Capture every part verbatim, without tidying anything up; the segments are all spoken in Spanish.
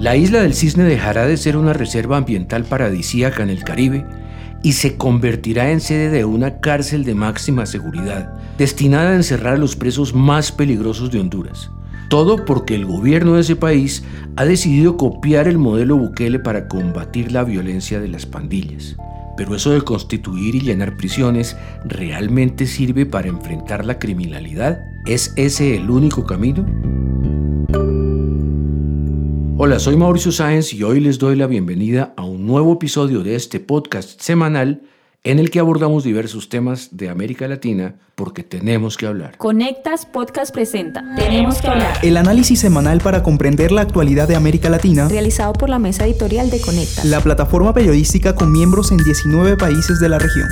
La isla del Cisne dejará de ser una reserva ambiental paradisíaca en el Caribe y se convertirá en sede de una cárcel de máxima seguridad, destinada a encerrar a los presos más peligrosos de Honduras. Todo porque el gobierno de ese país ha decidido copiar el modelo Bukele para combatir la violencia de las pandillas. Pero eso de constituir y llenar prisiones, ¿realmente sirve para enfrentar la criminalidad? ¿Es ese el único camino? Hola, soy Mauricio Sáenz y hoy les doy la bienvenida a un nuevo episodio de este podcast semanal en el que abordamos diversos temas de América Latina porque tenemos que hablar. Conectas Podcast presenta Tenemos que hablar. El análisis semanal para comprender la actualidad de América Latina, realizado por la mesa editorial de Conectas, la plataforma periodística con miembros en diecinueve países de la región.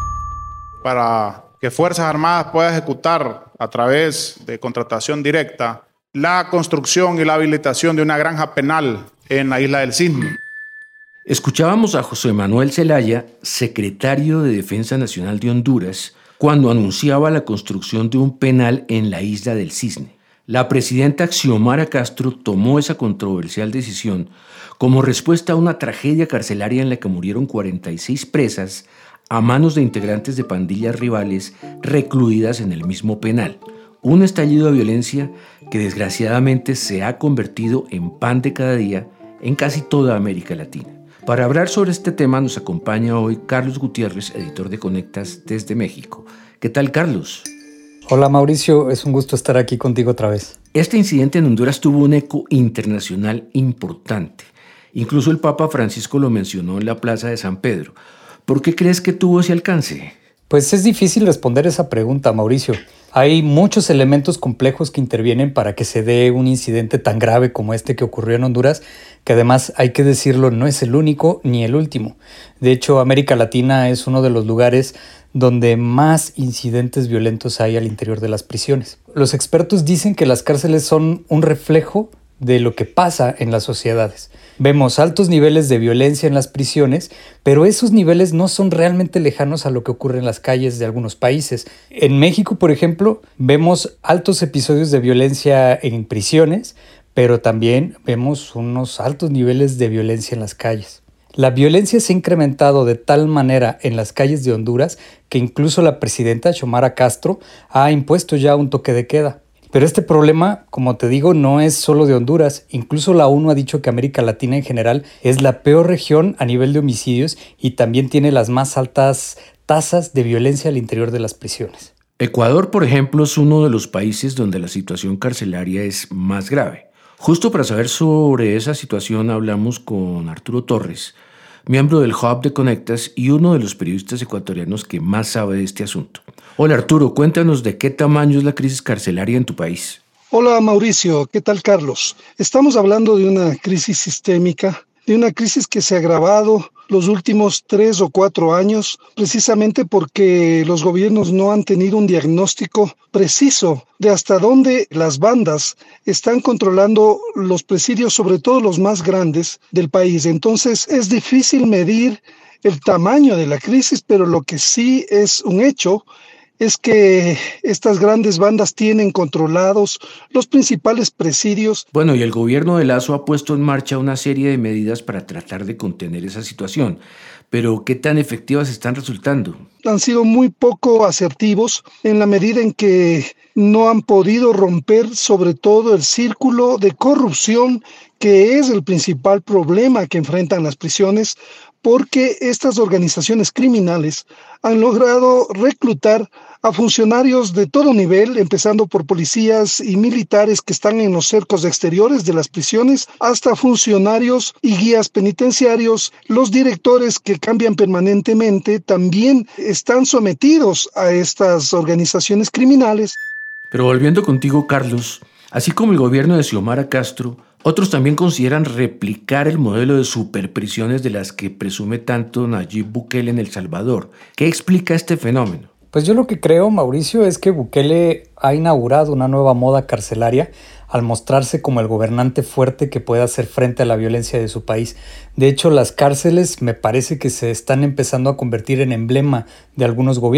Para que Fuerzas Armadas pueda ejecutar a través de contratación directa la construcción y la habilitación de una granja penal en la isla del Cisne. Escuchábamos a José Manuel Zelaya, secretario de Defensa Nacional de Honduras, cuando anunciaba la construcción de un penal en la isla del Cisne. La presidenta Xiomara Castro tomó esa controversial decisión como respuesta a una tragedia carcelaria en la que murieron cuarenta y seis presas a manos de integrantes de pandillas rivales recluidas en el mismo penal. Un estallido de violencia que desgraciadamente se ha convertido en pan de cada día en casi toda América Latina. Para hablar sobre este tema nos acompaña hoy Carlos Gutiérrez, editor de Conectas desde México. ¿Qué tal, Carlos? Hola, Mauricio, es un gusto estar aquí contigo otra vez. Este incidente en Honduras tuvo un eco internacional importante. Incluso el Papa Francisco lo mencionó en la Plaza de San Pedro. ¿Por qué crees que tuvo ese alcance? Pues es difícil responder esa pregunta, Mauricio. Hay muchos elementos complejos que intervienen para que se dé un incidente tan grave como este que ocurrió en Honduras, que además, hay que decirlo, no es el único ni el último. De hecho, América Latina es uno de los lugares donde más incidentes violentos hay al interior de las prisiones. Los expertos dicen que las cárceles son un reflejo de lo que pasa en las sociedades. Vemos altos niveles de violencia en las prisiones, pero esos niveles no son realmente lejanos a lo que ocurre en las calles de algunos países. En México, por ejemplo, vemos altos episodios de violencia en prisiones, pero también vemos unos altos niveles de violencia en las calles. La violencia se ha incrementado de tal manera en las calles de Honduras que incluso la presidenta Xiomara Castro ha impuesto ya un toque de queda. Pero este problema, como te digo, no es solo de Honduras. Incluso la ONU ha dicho que América Latina en general es la peor región a nivel de homicidios y también tiene las más altas tasas de violencia al interior de las prisiones. Ecuador, por ejemplo, es uno de los países donde la situación carcelaria es más grave. Justo para saber sobre esa situación hablamos con Arturo Torres, miembro del Hub de Conectas y uno de los periodistas ecuatorianos que más sabe de este asunto. Hola Arturo, cuéntanos de qué tamaño es la crisis carcelaria en tu país. Hola Mauricio, ¿qué tal Carlos? Estamos hablando de una crisis sistémica, de una crisis que se ha agravado los últimos tres o cuatro años, precisamente porque los gobiernos no han tenido un diagnóstico preciso de hasta dónde las bandas están controlando los presidios, sobre todo los más grandes del país. Entonces es difícil medir el tamaño de la crisis, pero lo que sí es un hecho es que estas grandes bandas tienen controlados los principales presidios. Bueno, y el gobierno de Lazo ha puesto en marcha una serie de medidas para tratar de contener esa situación. Pero, ¿qué tan efectivas están resultando? Han sido muy poco asertivos en la medida en que no han podido romper sobre todo el círculo de corrupción, que es el principal problema que enfrentan las prisiones, porque estas organizaciones criminales han logrado reclutar a funcionarios de todo nivel, empezando por policías y militares que están en los cercos exteriores de las prisiones, hasta funcionarios y guías penitenciarios. Los directores, que cambian permanentemente, también están sometidos a estas organizaciones criminales. Pero volviendo contigo, Carlos, así como el gobierno de Xiomara Castro, otros también consideran replicar el modelo de superprisiones de las que presume tanto Nayib Bukele en El Salvador. ¿Qué explica este fenómeno? Pues yo lo que creo, Mauricio, es que Bukele ha inaugurado una nueva moda carcelaria al mostrarse como el gobernante fuerte que puede hacer frente a la violencia de su país. De hecho, las cárceles me parece que se están empezando a convertir en emblema de algunos gobiernos.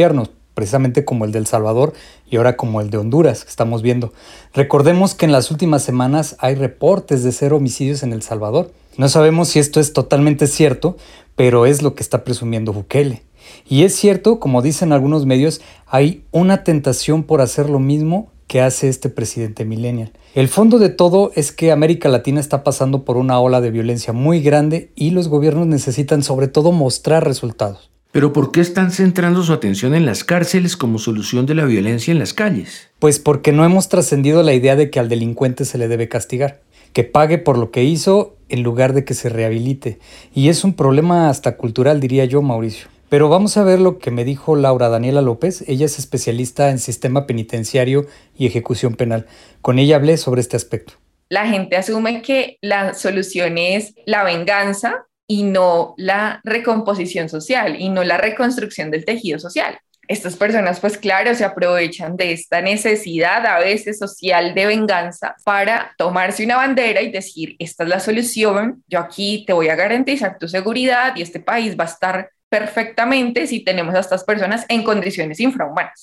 precisamente como el de El Salvador y ahora como el de Honduras, que estamos viendo. Recordemos que en las últimas semanas hay reportes de cero homicidios en El Salvador. No sabemos si esto es totalmente cierto, pero es lo que está presumiendo Bukele. Y es cierto, como dicen algunos medios, hay una tentación por hacer lo mismo que hace este presidente millennial. El fondo de todo es que América Latina está pasando por una ola de violencia muy grande y los gobiernos necesitan sobre todo mostrar resultados. ¿Pero por qué están centrando su atención en las cárceles como solución de la violencia en las calles? Pues porque no hemos trascendido la idea de que al delincuente se le debe castigar, que pague por lo que hizo en lugar de que se rehabilite. Y es un problema hasta cultural, diría yo, Mauricio. Pero vamos a ver lo que me dijo Laura Daniela López. Ella es especialista en sistema penitenciario y ejecución penal. Con ella hablé sobre este aspecto. La gente asume que la solución es la venganza y no la recomposición social y no la reconstrucción del tejido social. Estas personas, pues claro, se aprovechan de esta necesidad a veces social de venganza para tomarse una bandera y decir, esta es la solución, yo aquí te voy a garantizar tu seguridad y este país va a estar perfectamente si tenemos a estas personas en condiciones infrahumanas.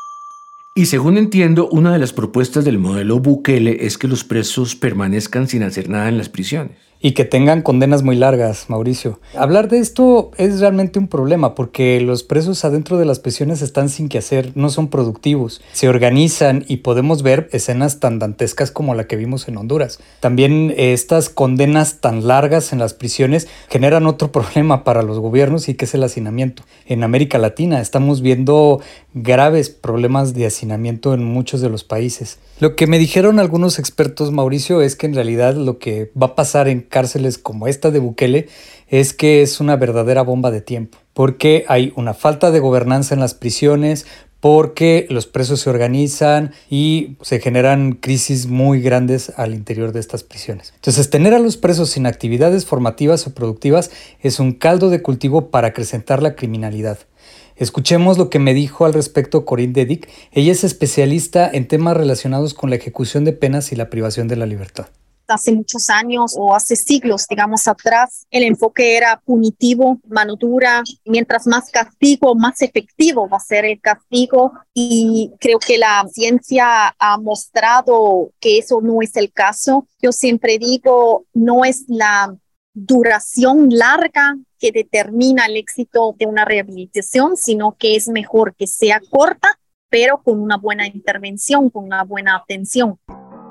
Y según entiendo, una de las propuestas del modelo Bukele es que los presos permanezcan sin hacer nada en las prisiones. Y que tengan condenas muy largas, Mauricio. Hablar de esto es realmente un problema porque los presos adentro de las prisiones están sin qué hacer, no son productivos, se organizan y podemos ver escenas tan dantescas como la que vimos en Honduras. También eh, estas condenas tan largas en las prisiones generan otro problema para los gobiernos y que es el hacinamiento. En América Latina estamos viendo graves problemas de hacinamiento en muchos de los países. Lo que me dijeron algunos expertos, Mauricio, es que en realidad lo que va a pasar en cárceles como esta de Bukele es que es una verdadera bomba de tiempo, porque hay una falta de gobernanza en las prisiones, porque los presos se organizan y se generan crisis muy grandes al interior de estas prisiones. Entonces, tener a los presos sin actividades formativas o productivas es un caldo de cultivo para acrecentar la criminalidad. Escuchemos lo que me dijo al respecto Corinne Dedic. Ella es especialista en temas relacionados con la ejecución de penas y la privación de la libertad. Hace muchos años o hace siglos, digamos, atrás, el enfoque era punitivo, mano dura. Mientras más castigo, más efectivo va a ser el castigo. Y creo que la ciencia ha mostrado que eso no es el caso. Yo siempre digo, no es la duración larga que determina el éxito de una rehabilitación, sino que es mejor que sea corta, pero con una buena intervención, con una buena atención.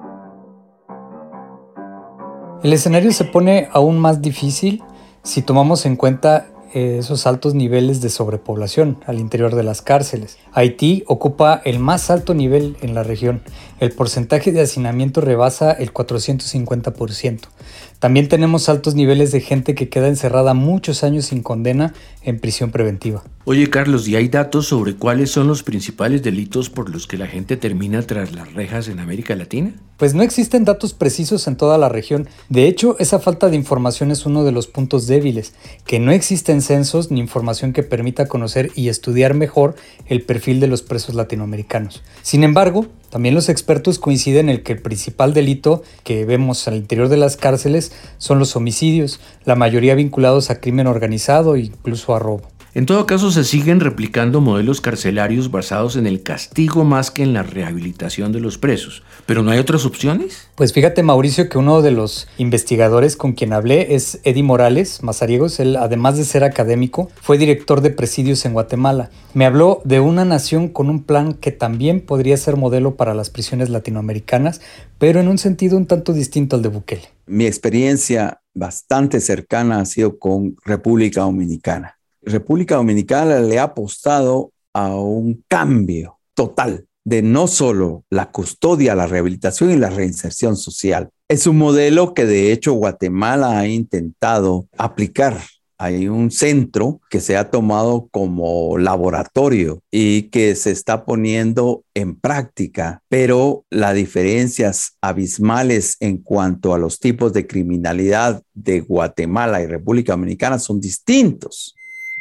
El escenario se pone aún más difícil si tomamos en cuenta eh, esos altos niveles de sobrepoblación al interior de las cárceles. Haití ocupa el más alto nivel en la región. El porcentaje de hacinamiento rebasa el cuatrocientos cincuenta por ciento. También tenemos altos niveles de gente que queda encerrada muchos años sin condena en prisión preventiva. Oye, Carlos, ¿y hay datos sobre cuáles son los principales delitos por los que la gente termina tras las rejas en América Latina? Pues no existen datos precisos en toda la región. De hecho, esa falta de información es uno de los puntos débiles, que no existen censos ni información que permita conocer y estudiar mejor el perfil de los presos latinoamericanos. Sin embargo, también los expertos coinciden en que el principal delito que vemos al interior de las cárceles son los homicidios, la mayoría vinculados a crimen organizado e incluso a robo. En todo caso, se siguen replicando modelos carcelarios basados en el castigo más que en la rehabilitación de los presos. ¿Pero no hay otras opciones? Pues fíjate, Mauricio, que uno de los investigadores con quien hablé es Eddie Morales Mazariegos. Él, además de ser académico, fue director de presidios en Guatemala. Me habló de una nación con un plan que también podría ser modelo para las prisiones latinoamericanas, pero en un sentido un tanto distinto al de Bukele. Mi experiencia bastante cercana ha sido con República Dominicana. República Dominicana le ha apostado a un cambio total de no solo la custodia, la rehabilitación y la reinserción social. Es un modelo que de hecho Guatemala ha intentado aplicar. Hay un centro que se ha tomado como laboratorio y que se está poniendo en práctica, pero las diferencias abismales en cuanto a los tipos de criminalidad de Guatemala y República Dominicana son distintos.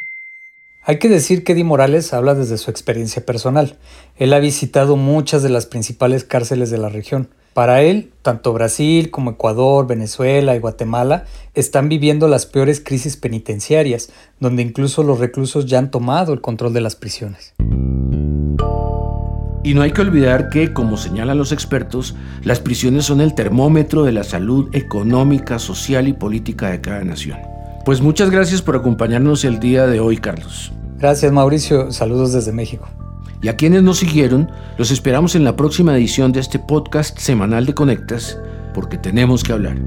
Hay que decir que Eddie Morales habla desde su experiencia personal. Él ha visitado muchas de las principales cárceles de la región. Para él, tanto Brasil como Ecuador, Venezuela y Guatemala están viviendo las peores crisis penitenciarias, donde incluso los reclusos ya han tomado el control de las prisiones. Y no hay que olvidar que, como señalan los expertos, las prisiones son el termómetro de la salud económica, social y política de cada nación. Pues muchas gracias por acompañarnos el día de hoy, Carlos. Gracias, Mauricio. Saludos desde México. Y a quienes nos siguieron, los esperamos en la próxima edición de este podcast semanal de Conectas, porque tenemos que hablar.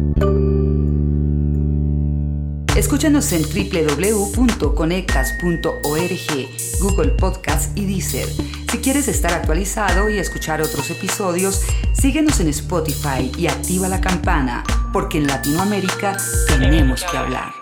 Escúchanos en doble u doble u doble u punto conectas punto org, Google Podcast y Deezer. Si quieres estar actualizado y escuchar otros episodios, síguenos en Spotify y activa la campana, porque en Latinoamérica tenemos que hablar.